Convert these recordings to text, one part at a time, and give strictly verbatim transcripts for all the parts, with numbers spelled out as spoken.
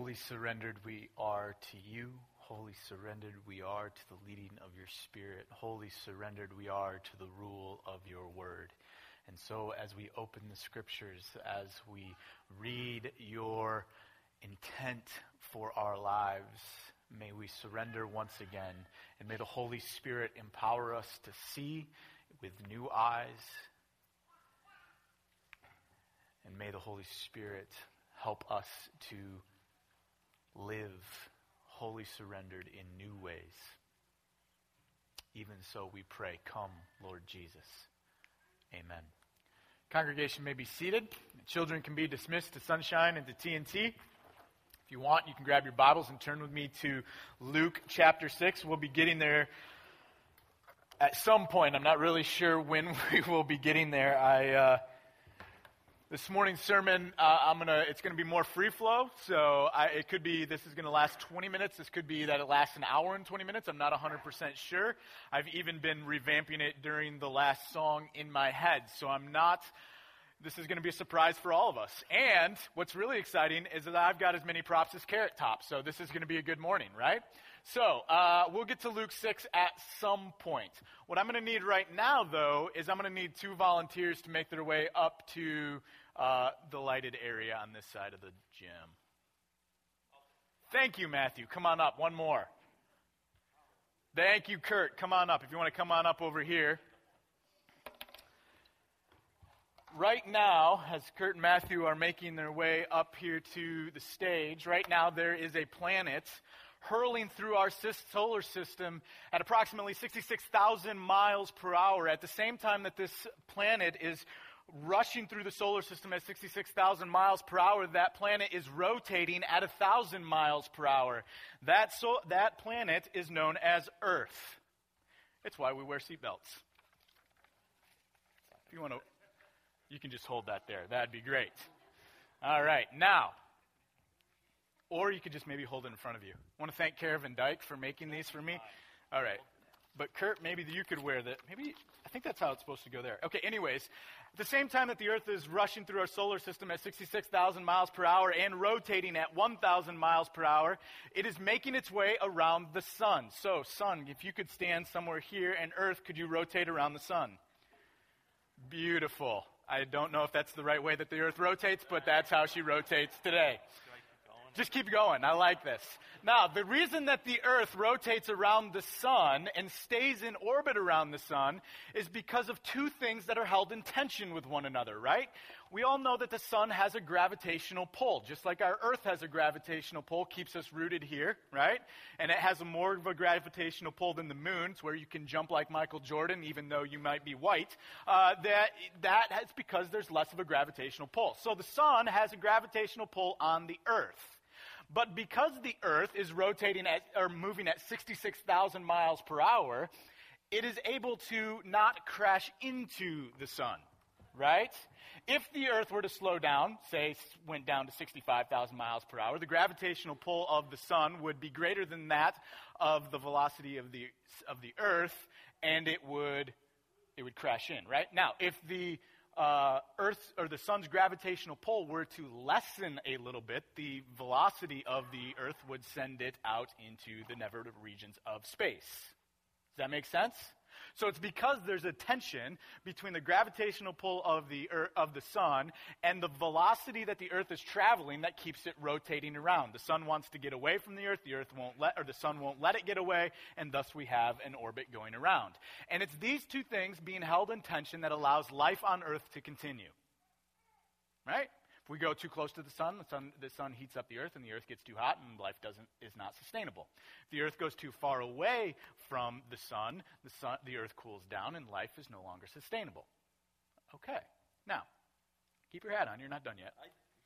Wholly surrendered we are to you. Wholly surrendered we are to the leading of your Spirit. Wholly surrendered we are to the rule of your word. And so as we open the scriptures, as we read your intent for our lives, may we surrender once again. And may the Holy Spirit empower us to see with new eyes. And may the Holy Spirit help us to live wholly surrendered in new ways. Even so we pray, come, Lord Jesus. Amen. Congregation may be seated. Children can be dismissed to Sunshine and to T N T. If you want, you can grab your Bibles and turn with me to Luke chapter six. We'll be getting there at some point. I'm not really sure when we will be getting there. I uh, this morning's sermon, uh, I'm gonna. It's gonna be more free flow. So I, it could be this is gonna last twenty minutes. This could be that it lasts an hour and twenty minutes. I'm not one hundred percent sure. I've even been revamping it during the last song in my head. So I'm not. This is going to be a surprise for all of us. And what's really exciting is that I've got as many props as Carrot Top. So this is going to be a good morning, right? So uh, we'll get to Luke six at some point. What I'm going to need right now, though, is I'm going to need two volunteers to make their way up to uh, the lighted area on this side of the gym. Thank you, Matthew. Come on up. One more. Thank you, Kurt. Come on up. If you want to come on up over here. Right now, as Kurt and Matthew are making their way up here to the stage, right now there is a planet hurling through our solar system at approximately sixty-six thousand miles per hour. At the same time that this planet is rushing through the solar system at sixty-six thousand miles per hour, that planet is rotating at one thousand miles per hour. That, so, that planet is known as Earth. It's why we wear seatbelts. If you want to... You can just hold that there. That'd be great. All right. Now, or you could just maybe hold it in front of you. I want to thank Caravan Dyke for making these for me. All right. But Kurt, maybe you could wear that. Maybe, I think that's how it's supposed to go there. Okay, anyways, at the same time that the Earth is rushing through our solar system at sixty-six thousand miles per hour and rotating at one thousand miles per hour, it is making its way around the sun. So, sun, if you could stand somewhere here, and Earth, could you rotate around the sun? Beautiful. I don't know if that's the right way that the Earth rotates, but that's how she rotates today. Just keep going. I like this. Now, the reason that the Earth rotates around the sun and stays in orbit around the sun is because of two things that are held in tension with one another, right? We all know that the sun has a gravitational pull, just like our Earth has a gravitational pull, keeps us rooted here, right? And it has a more of a gravitational pull than the moon. It's where you can jump like Michael Jordan, even though you might be white. Uh, that that is because there's less of a gravitational pull. So the sun has a gravitational pull on the Earth. But because the Earth is rotating at, or moving at sixty-six thousand miles per hour, it is able to not crash into the sun, right? If the Earth were to slow down, say went down to sixty-five thousand miles per hour, the gravitational pull of the sun would be greater than that of the velocity of the of the Earth, and it would it would crash in, right? Now, if the Uh, Earth's or the sun's gravitational pull were to lessen a little bit, the velocity of the Earth would send it out into the never regions of space. Does that make sense? So it's because there's a tension between the gravitational pull of the Earth, of the sun and the velocity that the Earth is traveling that keeps it rotating around. The sun wants to get away from the Earth, the Earth won't let, or the sun won't let it get away, and thus we have an orbit going around. And it's these two things being held in tension that allows life on Earth to continue. Right? If we go too close to the sun, the sun, the sun heats up the Earth, and the Earth gets too hot, and life doesn't is not sustainable. If the Earth goes too far away from the sun, the sun, the Earth cools down, and life is no longer sustainable. Okay. Now, keep your hat on. You're not done yet.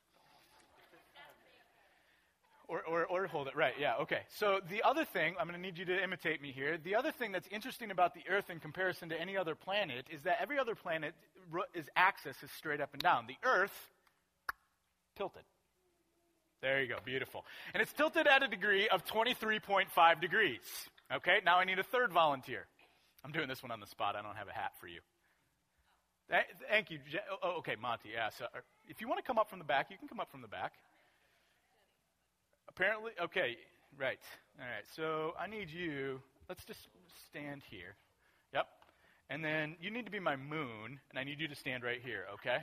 Or, or, or hold it. Right, yeah, okay. So the other thing, I'm going to need you to imitate me here. The other thing that's interesting about the Earth in comparison to any other planet is that every other planet, its axis is straight up and down. The Earth, tilted. There you go, beautiful. And it's tilted at a degree of twenty-three point five degrees. Okay, now I need a third volunteer. I'm doing this one on the spot. I don't have a hat for you. Thank you. Oh, okay, Monty, yeah. So if you want to come up from the back, you can come up from the back. Apparently, okay, right. All right, so I need you, let's just stand here. Yep. And then you need to be my moon, and I need you to stand right here, okay?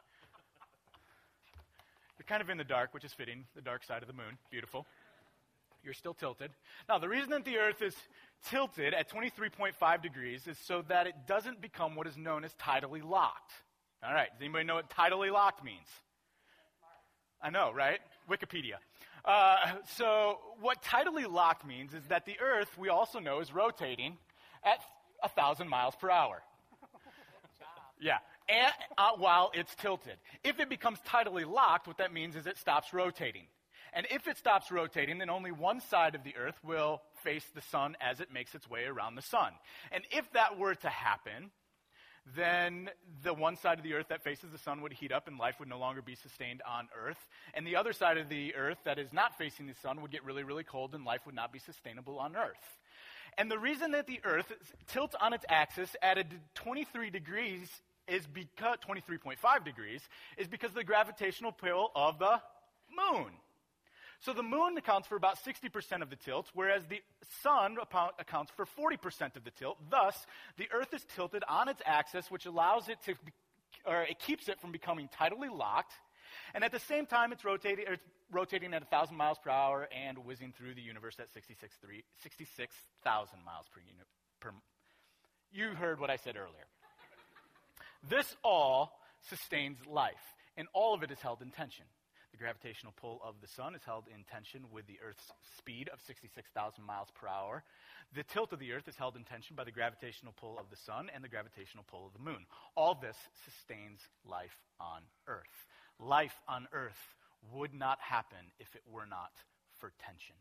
You're kind of in the dark, which is fitting, the dark side of the moon. Beautiful. You're still tilted. Now, the reason that the Earth is tilted at twenty-three point five degrees is so that it doesn't become what is known as tidally locked. All right, does anybody know what tidally locked means? I know, right? Wikipedia. Uh, so what tidally locked means is that the Earth, we also know, is rotating at one thousand miles per hour. Yeah, and, uh, while it's tilted. If it becomes tidally locked, what that means is it stops rotating. And if it stops rotating, then only one side of the Earth will face the sun as it makes its way around the sun. And if that were to happen, then the one side of the Earth that faces the sun would heat up and life would no longer be sustained on Earth. And the other side of the Earth that is not facing the sun would get really, really cold and life would not be sustainable on Earth. And the reason that the Earth tilts on its axis at a twenty-three degrees is because, twenty-three point five degrees, is because of the gravitational pull of the moon. So the moon accounts for about sixty percent of the tilt, whereas the sun accounts for forty percent of the tilt. Thus, the Earth is tilted on its axis, which allows it to, be, or it keeps it from becoming tidally locked. And at the same time, it's rotating, it's rotating at one thousand miles per hour and whizzing through the universe at sixty-six thousand miles per unit. Per, you heard what I said earlier. This all sustains life, and all of it is held in tension. The gravitational pull of the sun is held in tension with the Earth's speed of sixty-six thousand miles per hour. The tilt of the Earth is held in tension by the gravitational pull of the sun and the gravitational pull of the moon. All this sustains life on Earth. Life on Earth would not happen if it were not for tension.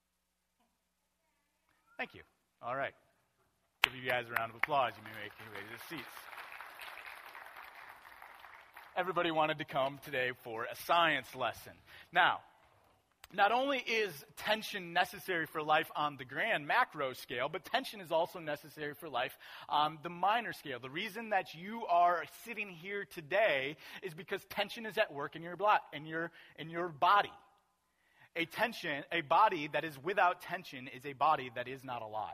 Thank you. All right. Give you guys a round of applause. You may make your way to the seats. Everybody wanted to come today for a science lesson. Now, not only is tension necessary for life on the grand macro scale, but tension is also necessary for life on the minor scale. The reason that you are sitting here today is because tension is at work in your blo- in your in your body. A tension, a body that is without tension is a body that is not alive.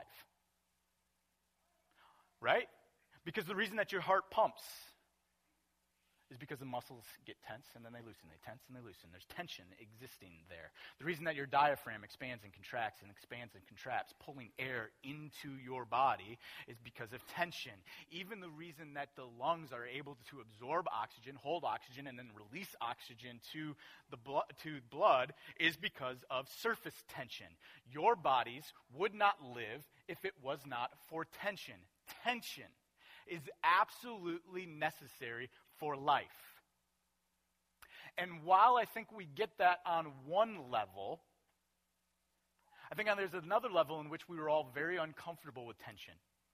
Right? Because the reason that your heart pumps is because the muscles get tense and then they loosen. They tense and they loosen. There's tension existing there. The reason that your diaphragm expands and contracts and expands and contracts, pulling air into your body, is because of tension. Even the reason that the lungs are able to absorb oxygen, hold oxygen, and then release oxygen to the blo- to blood is because of surface tension. Your bodies would not live if it was not for tension. Tension is absolutely necessary for life. And while I think we get that on one level, I think there's another level in which we were all very uncomfortable with tension.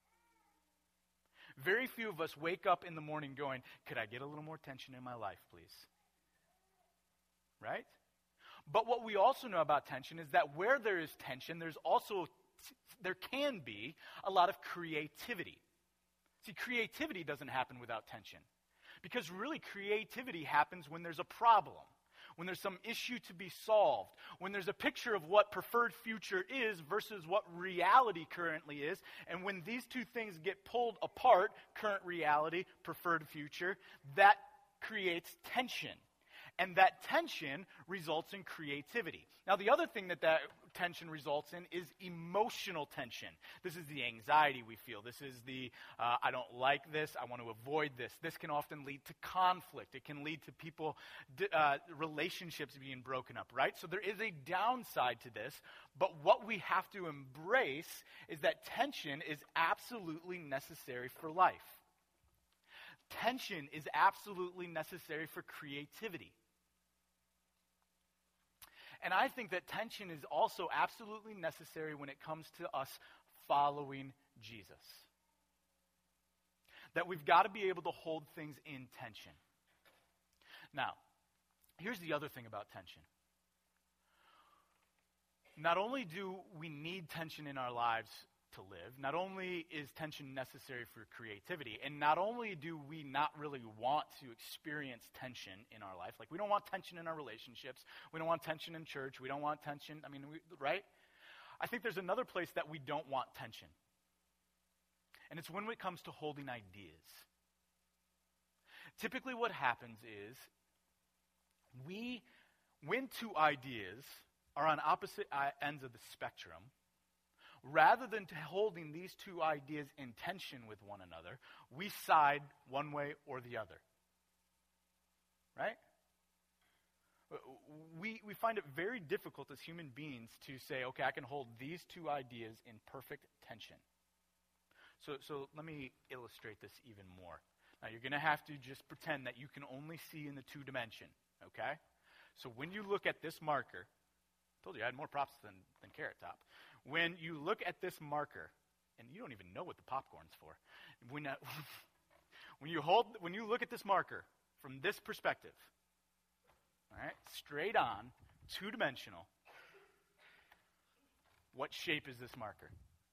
Very few of us wake up in the morning going, could I get a little more tension in my life, please? Right? But what we also know about tension is that where there is tension, there's also, there can be a lot of creativity. See, creativity doesn't happen without tension. Because really, creativity happens when there's a problem, when there's some issue to be solved, when there's a picture of what preferred future is versus what reality currently is, and when these two things get pulled apart, current reality, preferred future, that creates tension. And that tension results in creativity. Now, the other thing that that tension results in is emotional tension. This is the anxiety we feel. This is the, uh, I don't like this, I want to avoid this. This can often lead to conflict. It can lead to people, uh, relationships being broken up, right? So there is a downside to this, but what we have to embrace is that tension is absolutely necessary for life. Tension is absolutely necessary for creativity. And I think that tension is also absolutely necessary when it comes to us following Jesus. That we've got to be able to hold things in tension. Now, here's the other thing about tension. Not only do we need tension in our lives to live, not only is tension necessary for creativity, and not only do we not really want to experience tension in our life, like we don't want tension in our relationships, we don't want tension in church, we don't want tension, I mean, we, right? I think there's another place that we don't want tension. And it's when it comes to holding ideas. Typically what happens is we, when two ideas are on opposite ends of the spectrum, rather than to holding these two ideas in tension with one another, we side one way or the other. Right? We, we find it very difficult as human beings to say, okay, I can hold these two ideas in perfect tension. So, so let me illustrate this even more. Now, you're going to have to just pretend that you can only see in the two dimension, okay? So when you look at this marker, I told you I had more props than, than Carrot Top. When you look at this marker, and you don't even know what the popcorn's for, when, uh, when you hold, when you look at this marker from this perspective, all right, straight on, two-dimensional, what shape is this marker?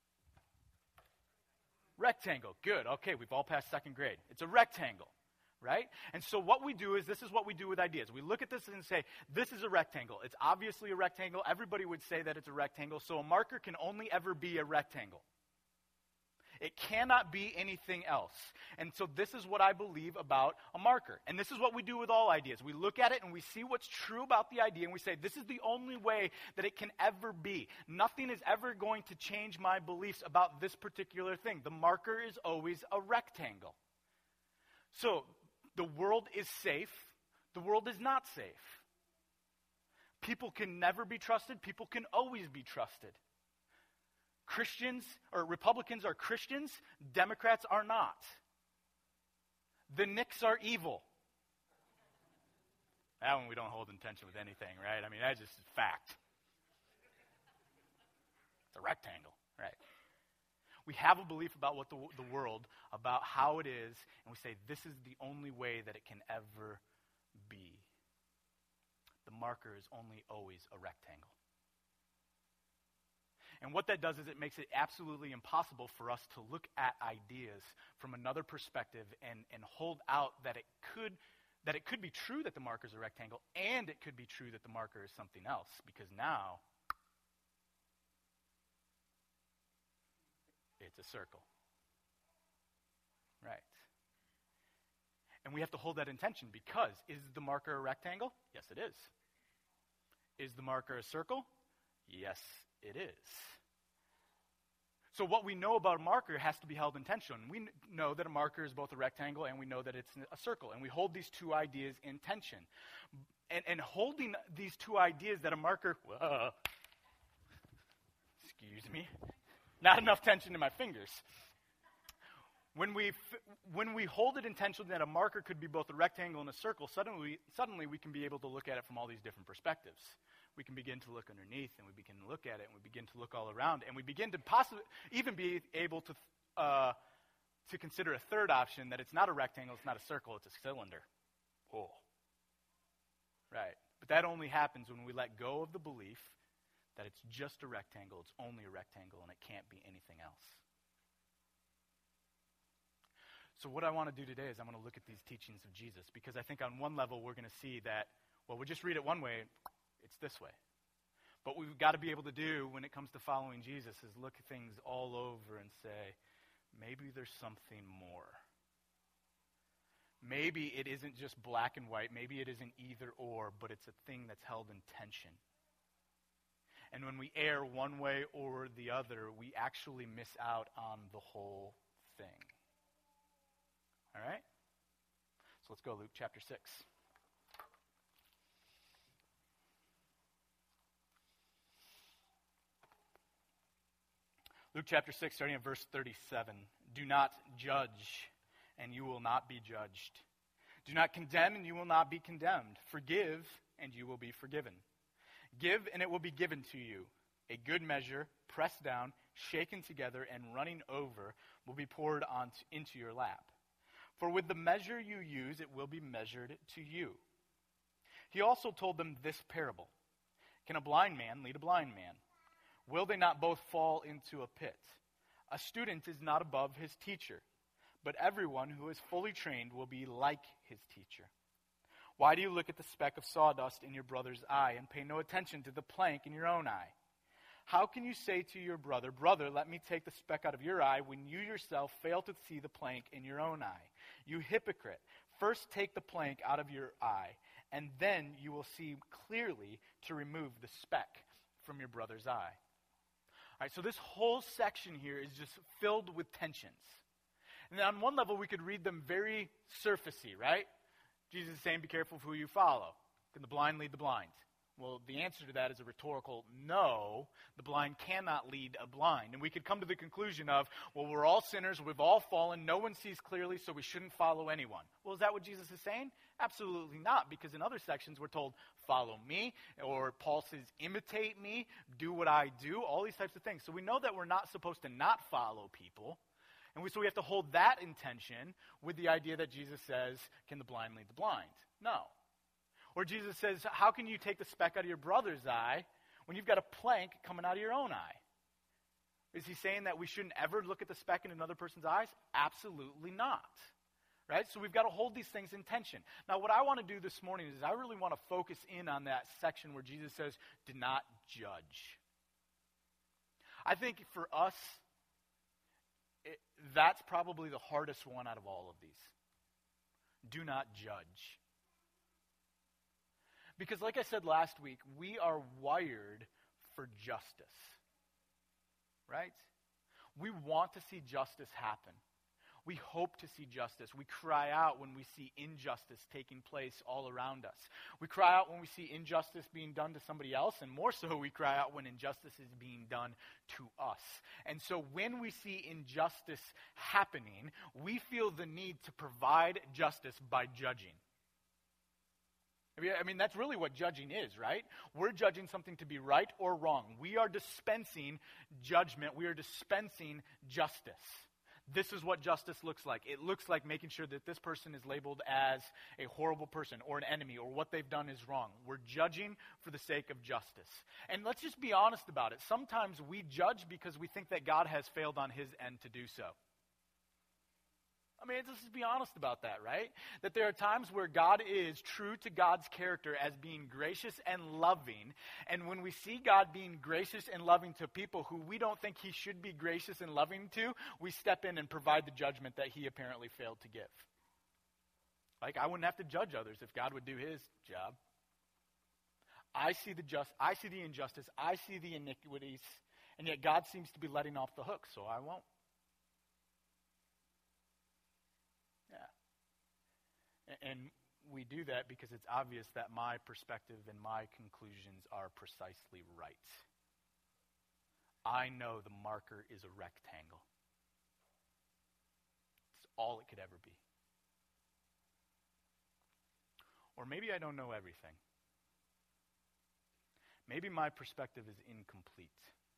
Rectangle. Good. Okay, we've all passed second grade. It's a rectangle, right? And so what we do is, this is what we do with ideas. We look at this and say, this is a rectangle. It's obviously a rectangle. Everybody would say that it's a rectangle. So a marker can only ever be a rectangle. It cannot be anything else. And so this is what I believe about a marker. And this is what we do with all ideas. We look at it and we see what's true about the idea and we say, this is the only way that it can ever be. Nothing is ever going to change my beliefs about this particular thing. The marker is always a rectangle. So the world is safe. The world is not safe. People can never be trusted. People can always be trusted. Christians, or Republicans are Christians, Democrats are not. The Knicks are evil. That one we don't hold in tension with anything, right? I mean, that's just a fact. It's a rectangle, right? We have a belief about what the, the world, about how it is, and we say this is the only way that it can ever be. The marker is only always a rectangle. And what that does is it makes it absolutely impossible for us to look at ideas from another perspective and, and hold out that it could that it could be true that the marker is a rectangle, and it could be true that the marker is something else, because now it's a circle. Right. And we have to hold that in tension, because is the marker a rectangle? Yes, it is. Is the marker a circle? Yes, it is. So what we know about a marker has to be held in tension. We n- know that a marker is both a rectangle and we know that it's a circle. And we hold these two ideas in tension. And, and holding these two ideas that a marker, whoa, excuse me, not enough tension in my fingers. When we, f- when we hold it in tension that a marker could be both a rectangle and a circle, suddenly, suddenly we can be able to look at it from all these different perspectives. We can begin to look underneath, and we begin to look at it, and we begin to look all around, and we begin to possibly even be able to uh, to consider a third option, that it's not a rectangle, it's not a circle, it's a cylinder. Oh. Right. But that only happens when we let go of the belief that it's just a rectangle, it's only a rectangle, and it can't be anything else. So what I want to do today is I'm going to look at these teachings of Jesus, because I think on one level we're going to see that, well, we just read it one way, it's this way. But what we've got to be able to do when it comes to following Jesus is look at things all over and say, maybe there's something more. Maybe it isn't just black and white. Maybe it isn't either or, but it's a thing that's held in tension. And when we err one way or the other, we actually miss out on the whole thing. All right? So let's go, Luke chapter six. Luke chapter six, starting at verse thirty-seven. Do not judge, and you will not be judged. Do not condemn, and you will not be condemned. Forgive, and you will be forgiven. Give, and it will be given to you. A good measure, pressed down, shaken together, and running over, will be poured on t- into your lap. For with the measure you use, it will be measured to you. He also told them this parable. Can a blind man lead a blind man? Will they not both fall into a pit? A student is not above his teacher, but everyone who is fully trained will be like his teacher. Why do you look at the speck of sawdust in your brother's eye and pay no attention to the plank in your own eye? How can you say to your brother, brother, let me take the speck out of your eye, when you yourself fail to see the plank in your own eye? You hypocrite, first take the plank out of your eye, and then you will see clearly to remove the speck from your brother's eye. All right, so this whole section here is just filled with tensions. And on one level, we could read them very surfacey, right? Jesus is saying, be careful of who you follow. Can the blind lead the blind? Well, the answer to that is a rhetorical no. The blind cannot lead a blind. And we could come to the conclusion of, well, we're all sinners, we've all fallen, no one sees clearly, so we shouldn't follow anyone. Well, is that what Jesus is saying? Absolutely not, because in other sections we're told, follow me, or Paul says, imitate me, do what I do, all these types of things. So we know that we're not supposed to not follow people. And we, so we have to hold that in tension with the idea that Jesus says, can the blind lead the blind? No. Or Jesus says, how can you take the speck out of your brother's eye when you've got a plank coming out of your own eye? Is he saying that we shouldn't ever look at the speck in another person's eyes? Absolutely not. Right? So we've got to hold these things in tension. Now, what I want to do this morning is I really want to focus in on that section where Jesus says, do not judge. I think for us, it, that's probably the hardest one out of all of these. Do not judge. Because like I said last week, we are wired for justice, right? We want to see justice happen. We hope to see justice. We cry out when we see injustice taking place all around us. We cry out when we see injustice being done to somebody else, and more so we cry out when injustice is being done to us. And so when we see injustice happening, we feel the need to provide justice by judging. I mean, that's really what judging is, right? We're judging something to be right or wrong. We are dispensing judgment. We are dispensing justice. This is what justice looks like. It looks like making sure that this person is labeled as a horrible person or an enemy or what they've done is wrong. We're judging for the sake of justice. And let's just be honest about it. Sometimes we judge because we think that God has failed on his end to do so. I mean, let's just be honest about that, right? That there are times where God is true to God's character as being gracious and loving. And when we see God being gracious and loving to people who we don't think he should be gracious and loving to, we step in and provide the judgment that he apparently failed to give. Like, I wouldn't have to judge others if God would do his job. I see the just, I see the injustice, I see the iniquities, and yet God seems to be letting off the hook, so I won't. And we do that because it's obvious that my perspective and my conclusions are precisely right. I know the marker is a rectangle. It's all it could ever be. Or maybe I don't know everything. Maybe my perspective is incomplete.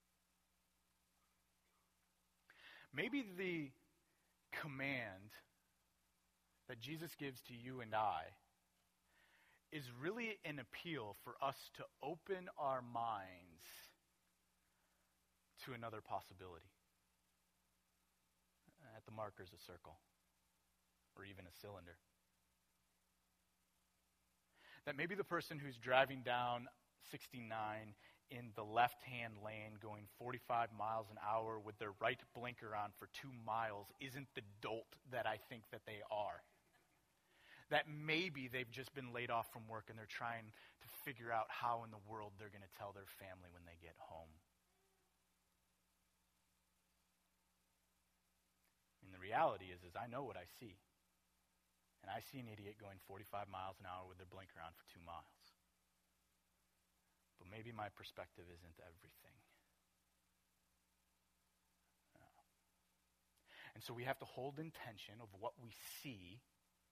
Maybe the command that Jesus gives to you and I is really an appeal for us to open our minds to another possibility. At the marker's a circle, or even a cylinder. That maybe the person who's driving down sixty-nine in the left-hand lane going forty-five miles an hour with their right blinker on for two miles isn't the dolt that I think that they are. That maybe they've just been laid off from work and they're trying to figure out how in the world they're going to tell their family when they get home. And the reality is, is I know what I see. And I see an idiot going forty-five miles an hour with their blinker on for two miles. But maybe my perspective isn't everything. No. And so we have to hold in tension of what we see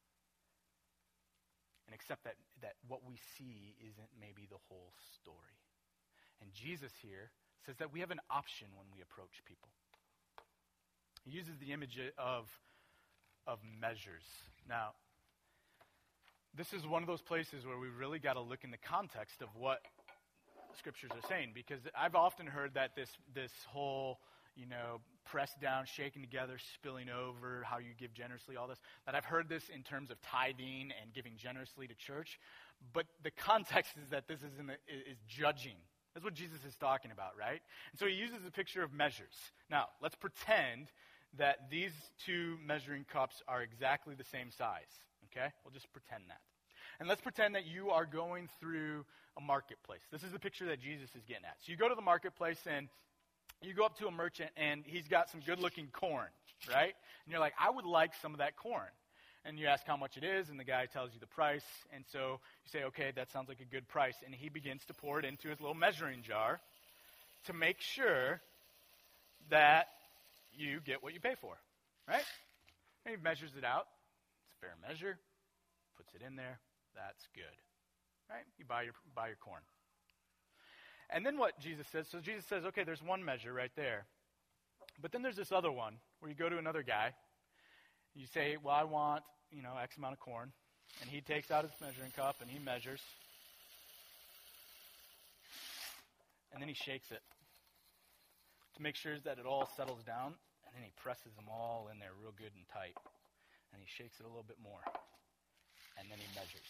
and accept that, that what we see isn't maybe the whole story. And Jesus here says that we have an option when we approach people. He uses the image of, of measures. Now, this is one of those places where we really got to look in the context of what scriptures are saying, because I've often heard that this this whole, you know, pressed down, shaken together, spilling over, how you give generously, all this. That I've heard this in terms of tithing and giving generously to church. But the context is that this is, in the, is judging. That's what Jesus is talking about, right? And so he uses a picture of measures. Now, let's pretend that these two measuring cups are exactly the same size, okay? We'll just pretend that. And let's pretend that you are going through a marketplace. This is the picture that Jesus is getting at. So you go to the marketplace and you go up to a merchant and he's got some good-looking corn, right? And you're like, I would like some of that corn. And you ask how much it is, and the guy tells you the price. And so you say, okay, that sounds like a good price. And he begins to pour it into his little measuring jar to make sure that you get what you pay for, right? And he measures it out. It's a fair measure. Puts it in there. That's good, right? You buy your buy your corn. And then what Jesus says, so Jesus says, okay, there's one measure right there. But then there's this other one where you go to another guy. You say, well, I want, you know, X amount of corn. And he takes out his measuring cup and he measures. And then he shakes it to make sure that it all settles down. And then he presses them all in there real good and tight. And he shakes it a little bit more. And then he measures.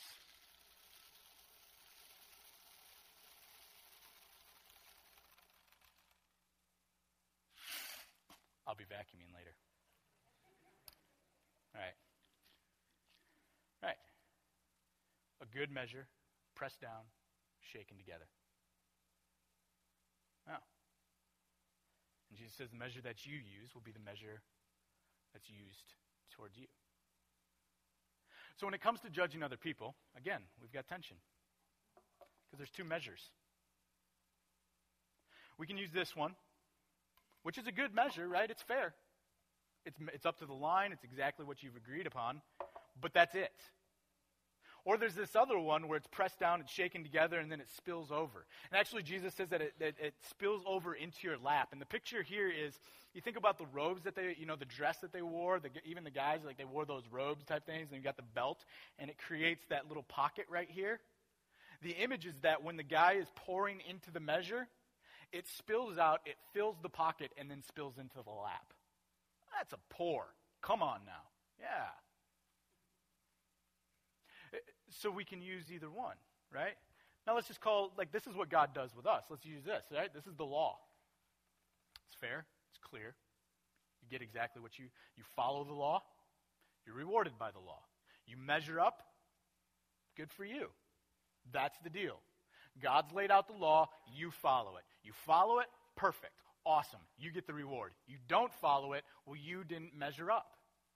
I'll be vacuuming later. All right. Right. A good measure, pressed down, shaken together. Now, and Jesus says the measure that you use will be the measure that's used towards you. So when it comes to judging other people, again, we've got tension. Because there's two measures. We can use this one, which is a good measure, right? It's fair. It's, it's up to the line. It's exactly what you've agreed upon. But that's it. Or there's this other one where it's pressed down, it's shaken together, and then it spills over. And actually, Jesus says that it, that it spills over into your lap. And the picture here is, you think about the robes that they, you know, the dress that they wore, the, even the guys, like they wore those robes type things, and you got the belt, and it creates that little pocket right here. The image is that when the guy is pouring into the measure, it spills out, it fills the pocket, and then spills into the lap. That's a pour. Come on now. Yeah. So we can use either one, right? Now let's just call, like, this is what God does with us. Let's use this, right? This is the law. It's fair. It's clear. You get exactly what you, you follow the law. You're rewarded by the law. You measure up. Good for you. That's the deal. God's laid out the law. You follow it. You follow it. Perfect. Awesome. You get the reward. You don't follow it. Well, you didn't measure up.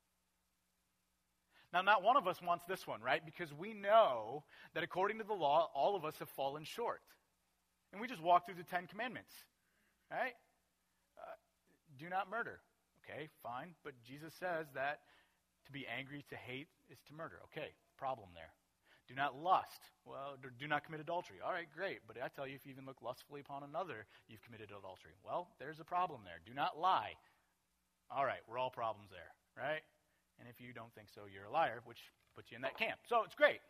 Now, not one of us wants this one, right? Because we know that according to the law, all of us have fallen short. And we just walk through the Ten Commandments, right? Uh, do not murder. Okay, fine. But Jesus says that to be angry, to hate, is to murder. Okay, problem there. Do not lust. Well, do not commit adultery. All right, great. But I tell you, if you even look lustfully upon another, you've committed adultery. Well, there's a problem there. Do not lie. All right, we're all problems there, right? And if you don't think so, you're a liar, which puts you in that camp. So it's great.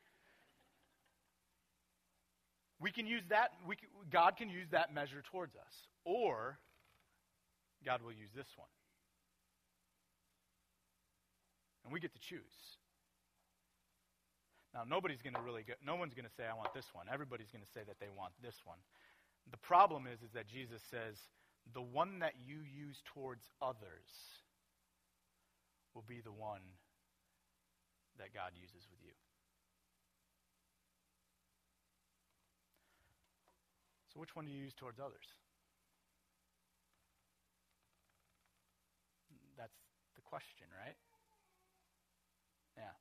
We can use that. We can, God can use that measure towards us. Or God will use this one. And we get to choose. Now, nobody's going to really get, no one's going to say, I want this one. Everybody's going to say that they want this one. The problem is, is that Jesus says, the one that you use towards others will be the one that God uses with you. So which one do you use towards others? That's the question, right? Yeah.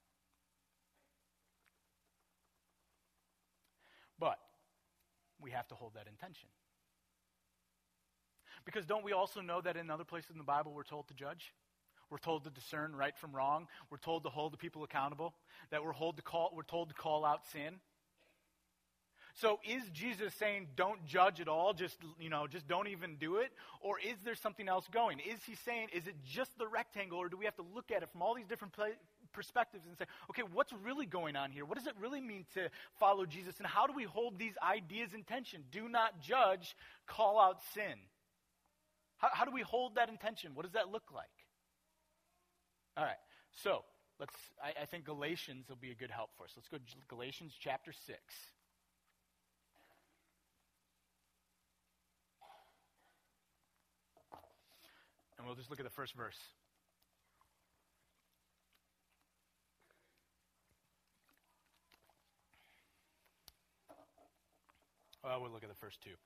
But we have to hold that intention. Because don't we also know that in other places in the Bible we're told to judge? We're told to discern right from wrong. We're told to hold the people accountable. That we're, hold to call, we're told to call out sin. So is Jesus saying don't judge at all, just, you know, just don't even do it? Or is there something else going? Is he saying, is it just the rectangle, or do we have to look at it from all these different pla- perspectives and say, okay, what's really going on here? What does it really mean to follow Jesus? And how do we hold these ideas in tension? Do not judge, call out sin. How, how do we hold that intention? What does that look like? All right, so let's. I, I think Galatians will be a good help for us. Let's go to Galatians chapter six. And we'll just look at the first verse. Well, we'll look at the first two.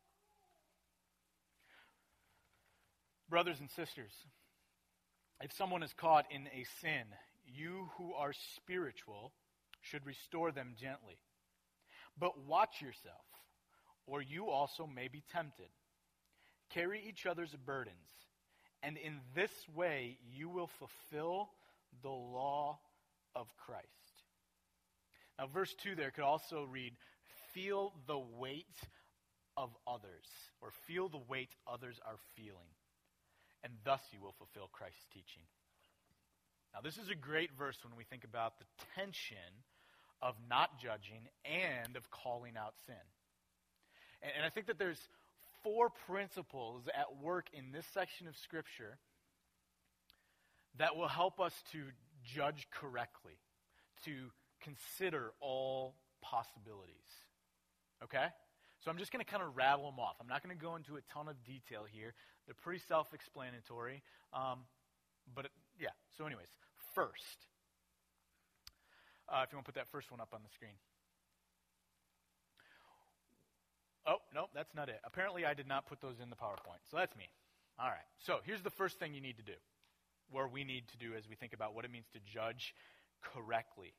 Brothers and sisters, if someone is caught in a sin, you who are spiritual should restore them gently. But watch yourself, or you also may be tempted. Carry each other's burdens, and in this way you will fulfill the law of Christ. Now, verse two there could also read, feel the weight of others, or feel the weight others are feeling, and thus you will fulfill Christ's teaching. Now, this is a great verse when we think about the tension of not judging and of calling out sin. And, and I think that there's four principles at work in this section of Scripture that will help us to judge correctly, to consider all possibilities. Okay? So I'm just going to kind of rattle them off. I'm not going to go into a ton of detail here. They're pretty self-explanatory. Um, but it, yeah, so anyways, first, uh, if you want to put that first one up on the screen. Oh, no, that's not it. Apparently I did not put those in the PowerPoint. So that's me. All right. So here's the first thing you need to do, or we need to do as we think about what it means to judge correctly.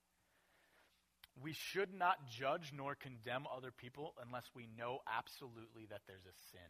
We should not judge nor condemn other people unless we know absolutely that there's a sin.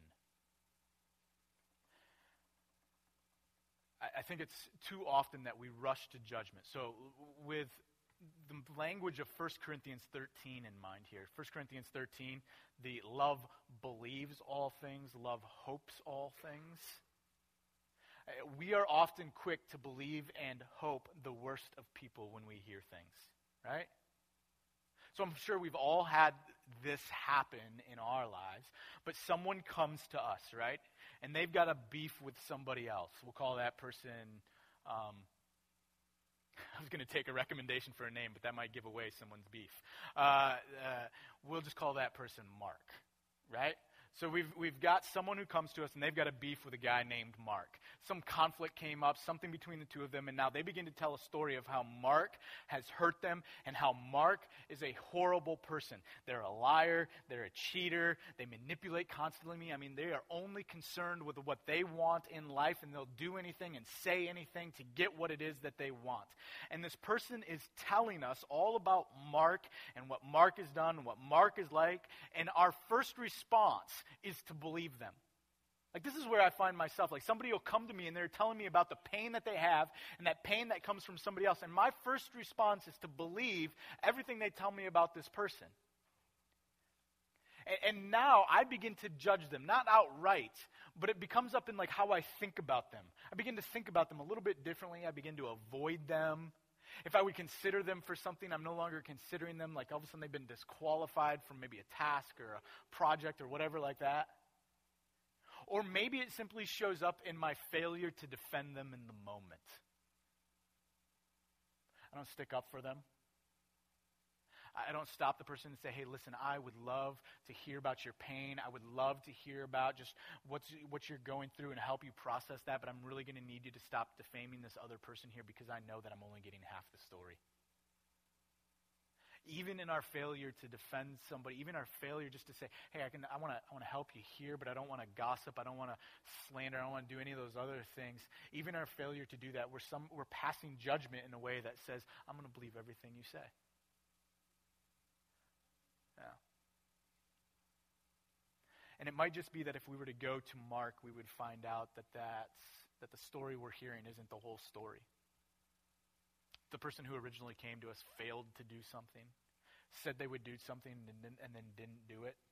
I, I think it's too often that we rush to judgment. So with the language of First Corinthians thirteen in mind here, First Corinthians thirteen, the love believes all things, love hopes all things. Uh, we are often quick to believe and hope the worst of people when we hear things, right? So I'm sure we've all had this happen in our lives, but someone comes to us, right? And they've got a beef with somebody else. We'll call that person, um, I was going to take a recommendation for a name, but that might give away someone's beef. Uh, uh, we'll just call that person Mark, right? So we've we've got someone who comes to us, and they've got a beef with a guy named Mark. Some conflict came up, something between the two of them, and now they begin to tell a story of how Mark has hurt them and how Mark is a horrible person. They're a liar. They're a cheater. They manipulate constantly. I mean, they are only concerned with what they want in life, and they'll do anything and say anything to get what it is that they want. And this person is telling us all about Mark and what Mark has done and what Mark is like, and our first response is to believe them. Like, this is where I find myself. Like, somebody will come to me and they're telling me about the pain that they have and that pain that comes from somebody else. And my first response is to believe everything they tell me about this person. And, and now I begin to judge them, not outright, but it becomes up in like how I think about them. I begin to think about them a little bit differently. I begin to avoid them. If I would consider them for something, I'm no longer considering them. Like all of a sudden they've been disqualified from maybe a task or a project or whatever like that. Or maybe it simply shows up in my failure to defend them in the moment. I don't stick up for them. I don't stop the person and say, hey, listen, I would love to hear about your pain. I would love to hear about just what's, what you're going through and help you process that, but I'm really going to need you to stop defaming this other person here because I know that I'm only getting half the story. Even in our failure to defend somebody, even our failure just to say, hey, I can, I want to I want to help you here, but I don't want to gossip, I don't want to slander, I don't want to do any of those other things. Even our failure to do that, we're, some, we're passing judgment in a way that says, I'm going to believe everything you say. Yeah. And it might just be that if we were to go to Mark, we would find out that that's, that the story we're hearing isn't the whole story. The person who originally came to us failed to do something, said they would do something and then, and then didn't do it.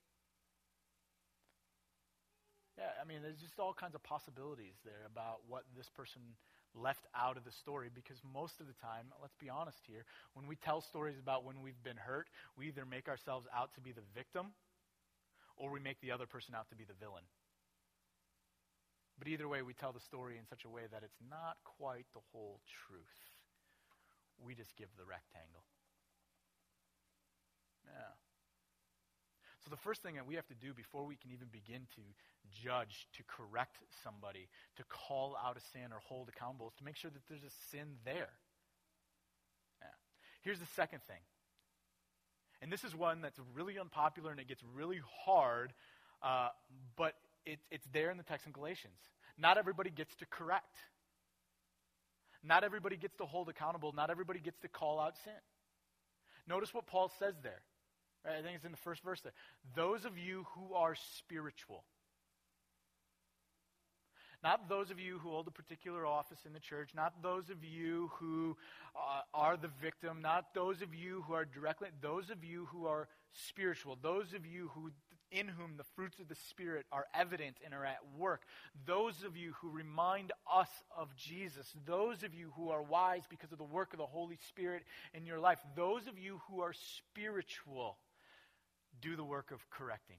Yeah, I mean, there's just all kinds of possibilities there about what this person left out of the story, because most of the time, let's be honest here, when we tell stories about when we've been hurt, we either make ourselves out to be the victim or we make the other person out to be the villain. But either way, we tell the story in such a way that it's not quite the whole truth. We just give the rectangle. Yeah. So the first thing that we have to do before we can even begin to judge, to correct somebody, to call out a sin or hold accountable is to make sure that there's a sin there. Yeah. Here's the second thing. And this is one that's really unpopular and it gets really hard, uh, but it, it's there in the text in Galatians. Not everybody gets to correct. Not everybody gets to hold accountable. Not everybody gets to call out sin. Notice what Paul says there. Right? I think it's in the first verse there. Those of you who are spiritual. Not those of you who hold a particular office in the church. Not those of you who uh, are the victim. Not those of you who are directly. Those of you who are spiritual. Those of you who, in whom the fruits of the Spirit are evident and are at work. Those of you who remind us of Jesus. Those of you who are wise because of the work of the Holy Spirit in your life. Those of you who are spiritual. Do the work of correcting.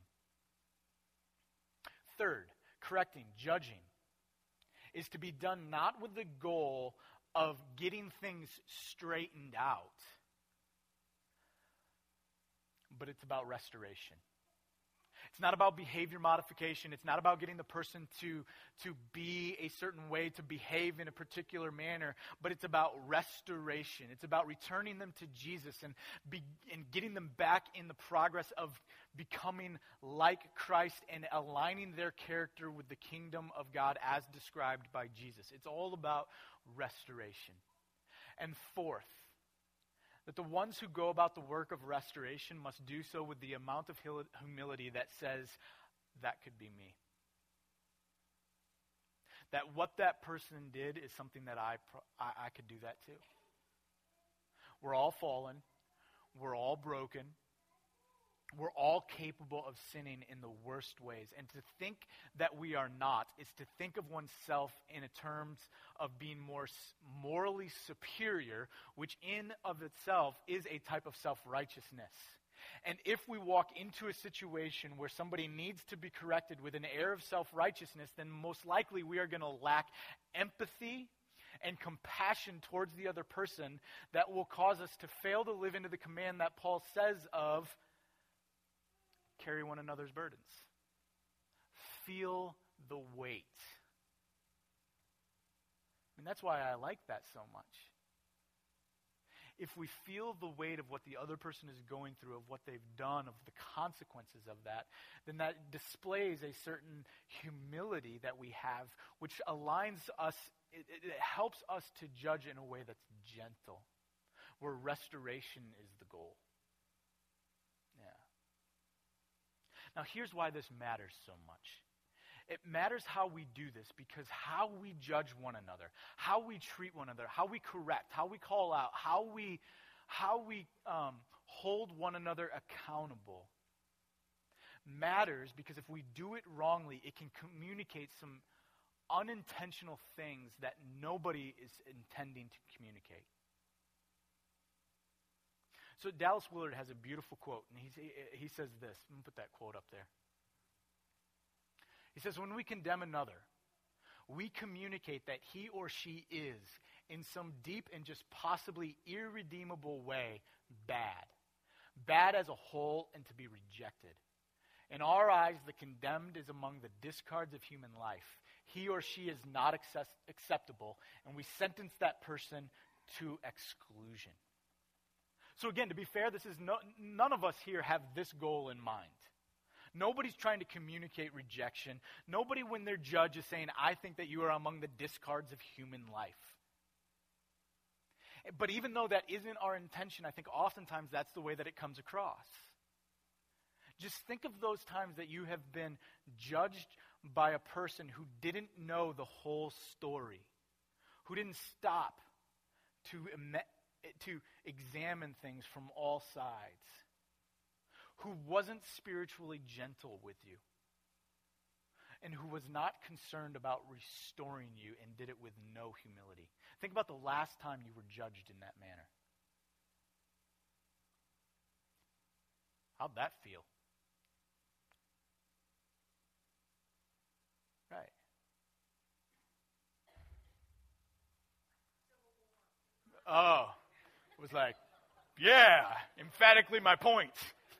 Third, correcting, judging, is to be done not with the goal of getting things straightened out, but it's about restoration. It's not about behavior modification. It's not about getting the person to, to be a certain way, to behave in a particular manner, but it's about restoration. It's about returning them to Jesus and, be, and getting them back in the progress of becoming like Christ and aligning their character with the kingdom of God as described by Jesus. It's all about restoration. And fourth, that the ones who go about the work of restoration must do so with the amount of humility that says, that could be me. That what that person did is something that I, I, I could do that too. We're all fallen. We're all broken. We're all capable of sinning in the worst ways. And to think that we are not is to think of oneself in terms of being more morally superior, which in of itself is a type of self-righteousness. And if we walk into a situation where somebody needs to be corrected with an air of self-righteousness, then most likely we are going to lack empathy and compassion towards the other person that will cause us to fail to live into the command that Paul says of carry one another's burdens. Feel the weight. I mean, that's why I like that so much. If we feel the weight of what the other person is going through, of what they've done, of the consequences of that, then that displays a certain humility that we have, which aligns us, it, it helps us to judge in a way that's gentle, where restoration is the goal. Now, here's why this matters so much. It matters how we do this because how we judge one another, how we treat one another, how we correct, how we call out, how we, how we um, hold one another accountable matters because if we do it wrongly, it can communicate some unintentional things that nobody is intending to communicate. So Dallas Willard has a beautiful quote, and he's, he, he says this. I'm going to put that quote up there. He says, when we condemn another, we communicate that he or she is, in some deep and just possibly irredeemable way, bad. Bad as a whole and to be rejected. In our eyes, the condemned is among the discards of human life. He or she is not access- acceptable, and we sentence that person to exclusion. So again, to be fair, this is no, none of us here have this goal in mind. Nobody's trying to communicate rejection. Nobody, when they're judged, is saying, I think that you are among the discards of human life. But even though that isn't our intention, I think oftentimes that's the way that it comes across. Just think of those times that you have been judged by a person who didn't know the whole story, who didn't stop to em- to examine things from all sides, who wasn't spiritually gentle with you, and who was not concerned about restoring you and did it with no humility. Think about the last time you were judged in that manner. How'd that feel? Right. Oh, it was like, yeah, emphatically my point.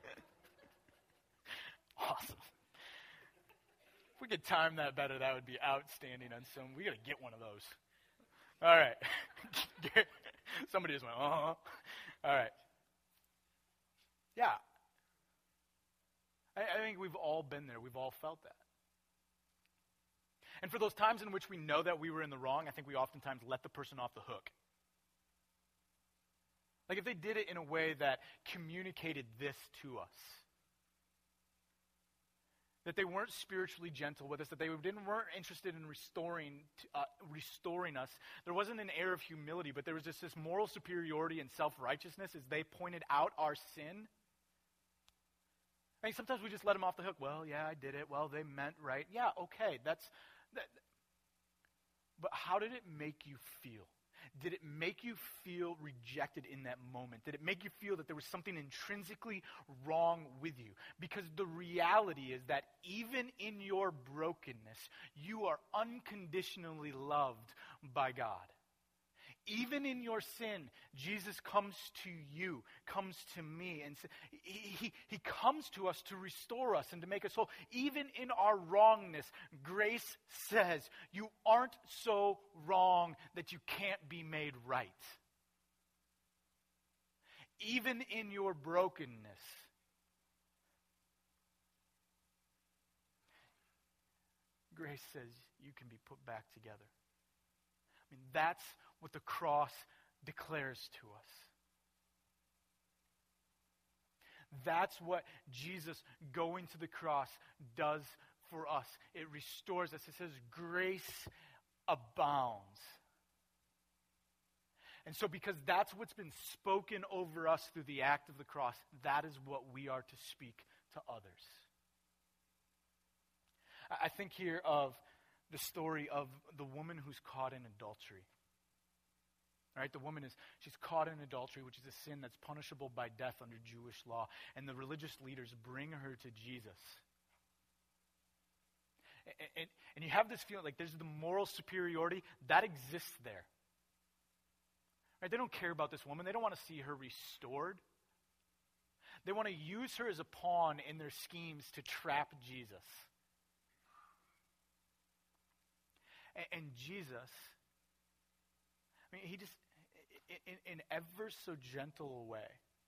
Awesome. If we could time that better, that would be outstanding on some. We got to get one of those. All right. Somebody just went, uh-huh. All right. Yeah. I, I think we've all been there. We've all felt that. And for those times in which we know that we were in the wrong, I think we oftentimes let the person off the hook. Like if they did it in a way that communicated this to us. That they weren't spiritually gentle with us, that they didn't, weren't interested in restoring uh, restoring us. There wasn't an air of humility, but there was just this moral superiority and self-righteousness as they pointed out our sin. I mean, sometimes we just let them off the hook. Well, yeah, I did it. Well, they meant right. Yeah, okay, that's... That, but how did it make you feel? Did it make you feel rejected in that moment? Did it make you feel that there was something intrinsically wrong with you? Because the reality is that even in your brokenness, you are unconditionally loved by God. Even in your sin, Jesus comes to you, comes to me, and he, he, he comes to us to restore us and to make us whole. Even in our wrongness, grace says, you aren't so wrong that you can't be made right. Even in your brokenness, grace says you can be put back together. I mean, that's what the cross declares to us. That's what Jesus going to the cross does for us. It restores us. It says grace abounds. And so because that's what's been spoken over us through the act of the cross, that is what we are to speak to others. I think here of the story of the woman who's caught in adultery. All right, the woman is, she's caught in adultery, which is a sin that's punishable by death under Jewish law. And the religious leaders bring her to Jesus. And, and, and you have this feeling like there's the moral superiority that exists there. Right, they don't care about this woman. They don't want to see her restored. They want to use her as a pawn in their schemes to trap Jesus. And Jesus, I mean, he just, in, in ever so gentle a way,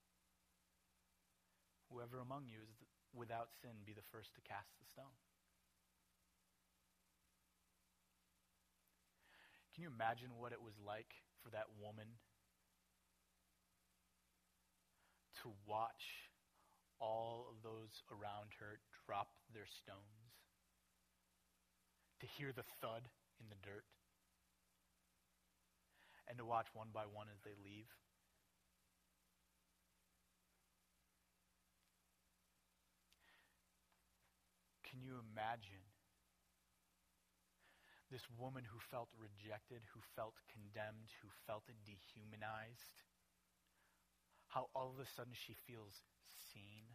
whoever among you is without sin, be the first to cast the stone. Can you imagine what it was like for that woman to watch all of those around her drop their stones? To hear the thud in the dirt, and to watch one by one as they leave. Can you imagine this woman who felt rejected, who felt condemned, who felt dehumanized, how all of a sudden she feels seen?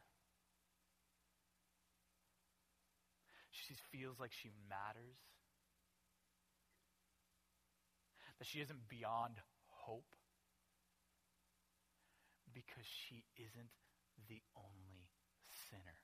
She feels like she matters. That she isn't beyond hope because she isn't the only sinner.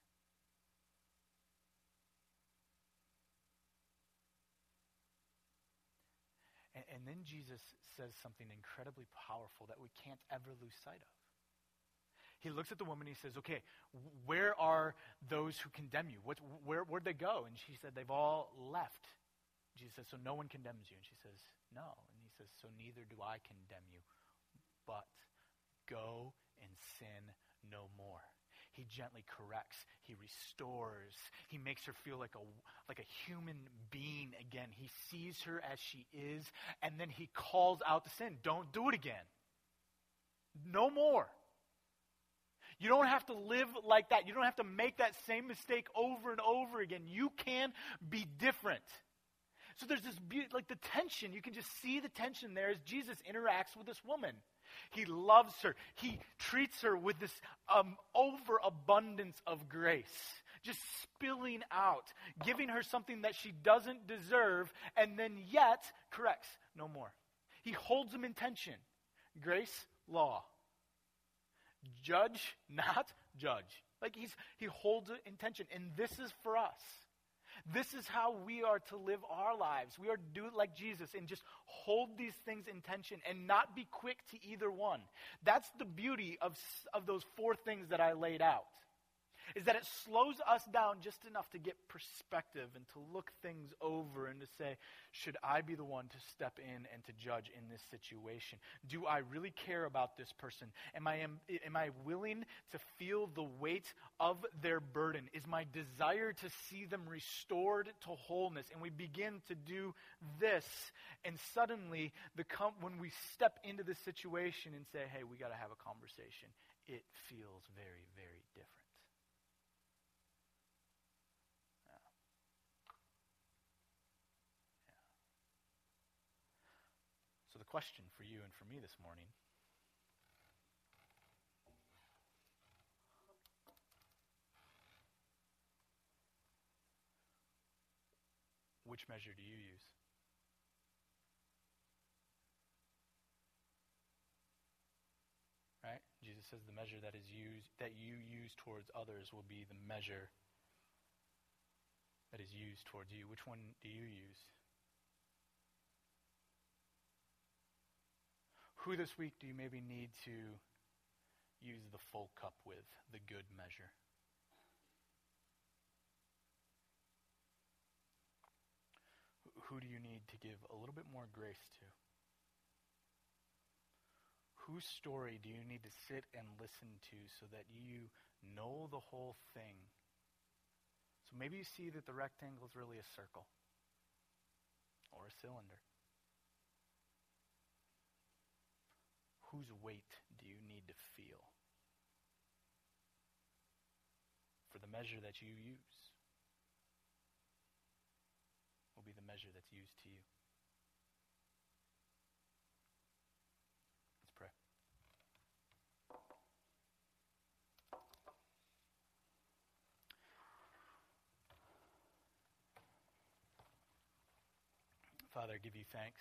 And, and then Jesus says something incredibly powerful that we can't ever lose sight of. He looks at the woman and he says, okay, where are those who condemn you? What, where, where'd they go? And she said, they've all left. Jesus says, so no one condemns you. And she says, no. And he says, so neither do I condemn you, but go and sin no more. He gently corrects. He restores. He makes her feel like a, like a human being again. He sees her as she is, and then he calls out the sin. Don't do it again. No more. You don't have to live like that. You don't have to make that same mistake over and over again. You can be different. So there's this beauty, like the tension. You can just see the tension there as Jesus interacts with this woman. He loves her. He treats her with this um, overabundance of grace, just spilling out, giving her something that she doesn't deserve, and then yet corrects no more. He holds them in tension. Grace, law. Judge, not judge. Like he's he holds it in tension. And this is for us. This is how we are to live our lives. We are to do it like Jesus and just hold these things in tension and not be quick to either one. That's the beauty of, of those four things that I laid out, is that it slows us down just enough to get perspective and to look things over and to say, should I be the one to step in and to judge in this situation? Do I really care about this person? Am I, am, am I willing to feel the weight of their burden? Is my desire to see them restored to wholeness? And we begin to do this, and suddenly, the com- when we step into the situation and say, hey, we got to have a conversation, it feels very, very different. So the question for you and for me this morning, which measure do you use? Right? Jesus says the measure that is used, that you use towards others will be the measure that is used towards you. Which one do you use? Who this week do you maybe need to use the full cup with, the good measure? Who do you need to give a little bit more grace to? Whose story do you need to sit and listen to so that you know the whole thing? So maybe you see that the rectangle is really a circle or a cylinder. Whose weight do you need to feel for the measure that you use will be the measure that's used to you? Let's pray. Father, I give you thanks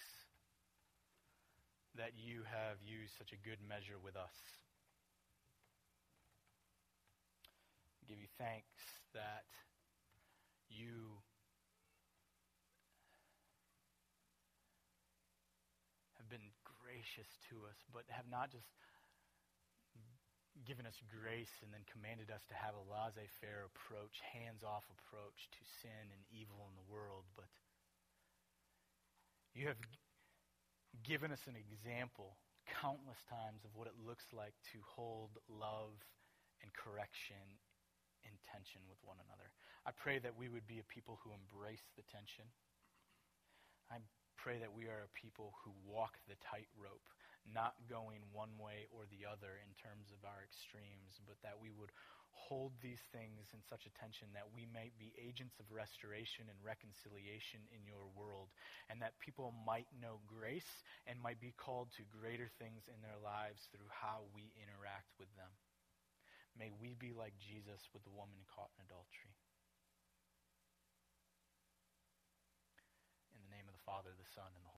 that you have used such a good measure with us. I give you thanks that you have been gracious to us, but have not just given us grace and then commanded us to have a laissez-faire approach, hands-off approach to sin and evil in the world, but you have given us an example countless times of what it looks like to hold love and correction in tension with one another. I pray that we would be a people who embrace the tension. I pray that we are a people who walk the tightrope, not going one way or the other in terms of our extremes, but that we would hold these things in such a tension that we might be agents of restoration and reconciliation in your world, and that people might know grace and might be called to greater things in their lives through how we interact with them. May we be like Jesus with the woman caught in adultery. In the name of the Father, the Son, and the Holy